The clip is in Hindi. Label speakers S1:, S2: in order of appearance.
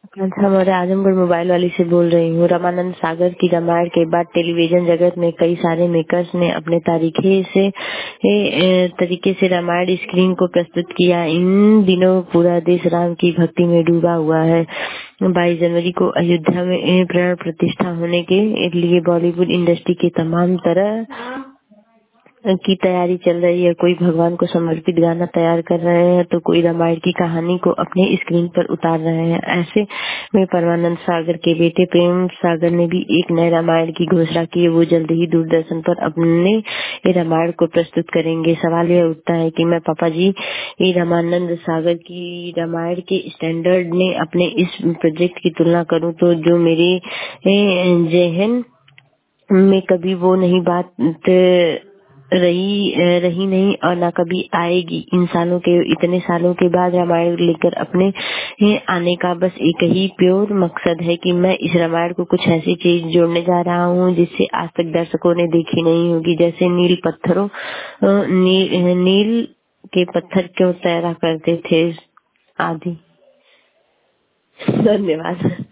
S1: अच्छा, मैं आजमगढ़ मोबाइल वाली से बोल रही हूँ। रामानंद सागर की रामायण के बाद टेलीविजन जगत में कई सारे मेकर्स ने अपने तरीके से रामायण स्क्रीन को प्रस्तुत किया। इन दिनों पूरा देश राम की भक्ति में डूबा हुआ है। 22 जनवरी को अयोध्या में प्राण प्रतिष्ठा होने के लिए बॉलीवुड इंडस्ट्री के तमाम तरह की तैयारी चल रही है। कोई भगवान को समर्पित गाना तैयार कर रहे हैं तो कोई रामायण की कहानी को अपने स्क्रीन पर उतार रहे हैं। ऐसे में परमानंद सागर के बेटे प्रेम सागर ने भी एक नए रामायण की घोषणा की है। वो जल्द ही दूरदर्शन पर अपने ये रामायण को प्रस्तुत करेंगे। सवाल यह उठता है कि मैं पापा जी ये रामानंद सागर की रामायण के स्टैंडर्ड ने अपने इस प्रोजेक्ट की तुलना करूं तो जो मेरे जहन में कभी वो नहीं बात रही नहीं और ना कभी आएगी। इतने सालों के बाद रामायण लेकर अपने आने का बस एक ही प्योर मकसद है कि मैं इस रामायण को कुछ ऐसी चीज जोड़ने जा रहा हूँ जिससे आज तक दर्शकों ने देखी नहीं होगी। जैसे नील के पत्थर क्यों तैरा करते थे आदि। धन्यवाद।